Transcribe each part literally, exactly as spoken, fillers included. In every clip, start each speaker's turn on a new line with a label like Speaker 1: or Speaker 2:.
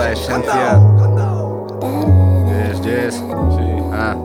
Speaker 1: la esencia. Yes, yes, sí, ah.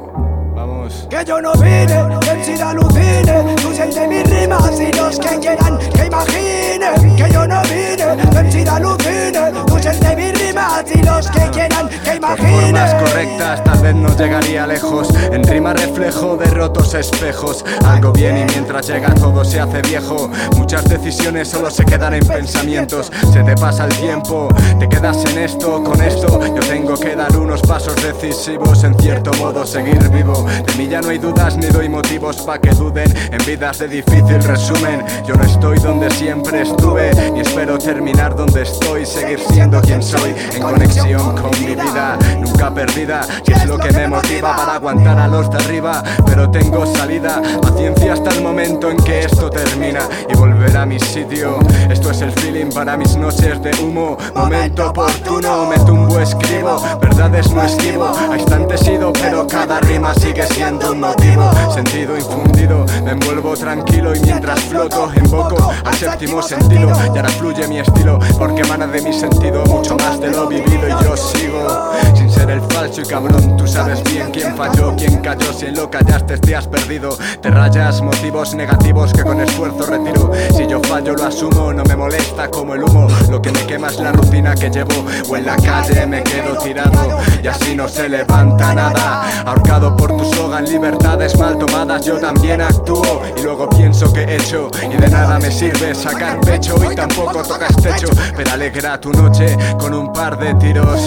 Speaker 1: Vamos.
Speaker 2: Que yo no vine, que si te alucine. Tú sientes mis rimas y los que quieran que imaginen. Que yo no vine, que si te alucine. Tú sientes mis rimas y los que quieran que
Speaker 1: Por
Speaker 2: imaginen.
Speaker 1: formas correctas tal vez no llegaría lejos. En rima reflejo de rotos espejos. Algo bien y mientras llega todo se hace viejo. Muchas decisiones solo se quedan en pensamientos. Se te pasa el tiempo, te quedas en esto, con esto. Yo tengo que dar unos pasos decisivos. En cierto modo seguir vivo. De mí ya no hay dudas ni doy motivos pa' que duden. En vidas de difícil resumen. Yo no estoy donde siempre estuve, ni espero terminar donde estoy. Seguir siendo quien soy, en conexión con mi vida, nunca perdida. Si es lo que me motiva para aguantar a los de arriba. Pero tengo salida, paciencia hasta el momento en que esto termina y volver a mi sitio. Esto es el feeling para mis noches de humo. Momento oportuno, me tumbo, escribo. Verdades no esquivo, a instantes ido, pero cada rima sigue siendo un motivo. Sentido infundido, me envuelvo tranquilo y mientras floto invoco al séptimo sentido. Y ahora fluye mi estilo porque emana de mi sentido mucho más de lo vivido y yo sigo sin ser el falso y cabrón. Tú sabes bien quién falló, quién cayó. Si en lo callaste te has perdido. Te rayas motivos negativos que con esfuerzo retiro. Si yo fallo lo asumo, no me molesta como el humo. Lo que me quema es la rutina que llevo. O en la calle me quedo tirado y así no se levanta nada. Ahorcado por tu soga en libertades mal tomadas. Yo también actúo y luego pienso que he hecho. Y de nada me sirve sacar pecho y tampoco tocas techo. Pero alegra tu noche con un par de tiros.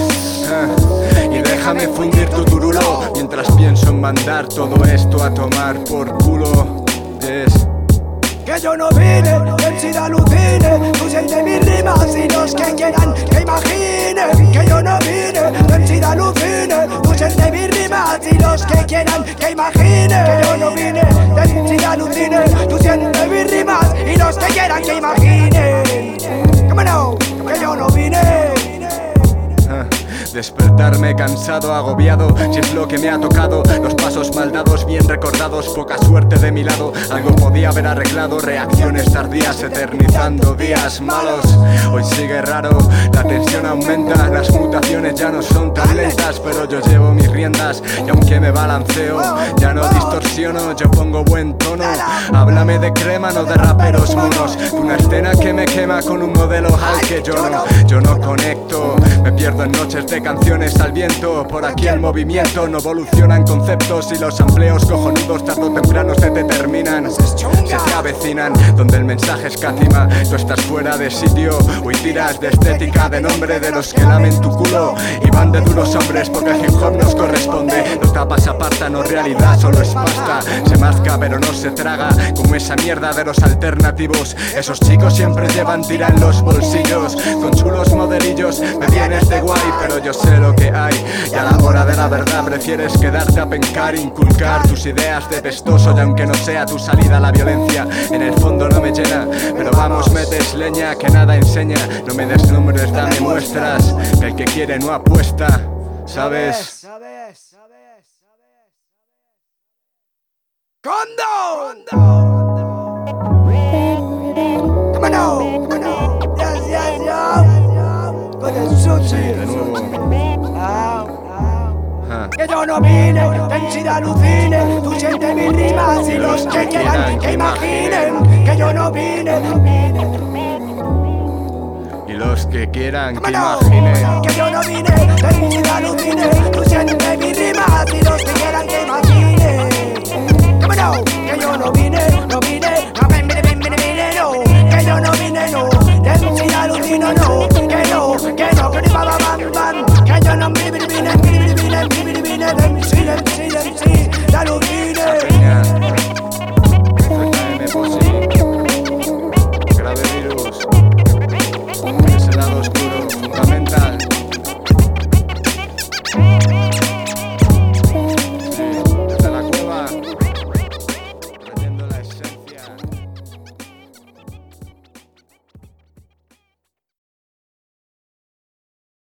Speaker 1: Ah, y déjame fundir tu turulo mientras pienso en mandar todo esto a tomar por culo. Yes.
Speaker 2: Que yo no vine, que si te alucine. Tú sientes mis rimas y los que quieran que imaginen. Que yo no vine, que si te alucine. Tú sientes mis rimas y los que quieran que imaginen. Que yo no vine, que si te alucine. Tú sientes mis rimas y los que quieran que imaginen. Come on, que yo no vine.
Speaker 1: Ah. Despertarme cansado, agobiado, si es lo que me ha tocado. Los pasos mal dados, bien recordados, poca suerte de mi lado. Algo podía haber arreglado, reacciones tardías, eternizando días malos. Hoy sigue raro, la tensión aumenta, las mutaciones ya no son tan lentas. Pero yo llevo mis riendas y aunque me balanceo, ya no distorsiono, yo pongo buen tono. Háblame de crema, no de raperos monos. Una escena que me quema con un modelo al que yo no, yo no conecto. Me pierdo en noches de canciones al viento. Por aquí el movimiento no evolucionan conceptos y los amplios cojonudos tarde o temprano se te terminan, se te avecinan. Donde el mensaje escatima, tú estás fuera de sitio. Hoy tiras de estética, de nombre de los que lamen tu culo y van de duros hombres porque el hip hop nos corresponde. No tapas aparta, no realidad, solo es pasta. Se masca pero no se traga, como esa mierda de los alternativos. Esos chicos siempre llevan tira en los bolsillos, con chulos modelillos. Me vienes de guay pero yo sé lo que hay. Y a la hora de la verdad prefieres quedarte a pencar, inculcar tus ideas de pestoso. Y aunque no sea tu salida la violencia, en el fondo no me llena. Pero vamos, metes leña que nada enseña. No me des nombres, dame muestras, que el que quiere no apuesta. ¿Sabes?
Speaker 2: Condo! Come on, come on. Yes, yes, yes. Con el sushi.
Speaker 1: De nuevo. Ah.
Speaker 2: Que yo no vine, ven si te alucine. Tú sientes mis rimas y los que quieran que imaginen. Que yo no vine.
Speaker 1: Y los que quieran que imaginen.
Speaker 2: Que yo no vine, ven si te alucine. Tú sientes mis rimas y los que quieran que imaginen. Que yo no vine, no vine.